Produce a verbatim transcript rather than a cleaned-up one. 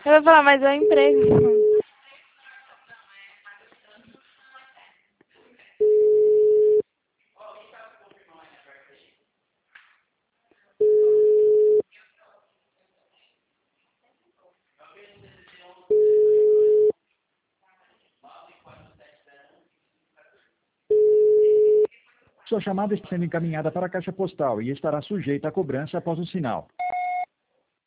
Eu vou falar, mas é um emprego. Sua chamada está sendo encaminhada para a caixa postal e estará sujeita a cobrança após o sinal.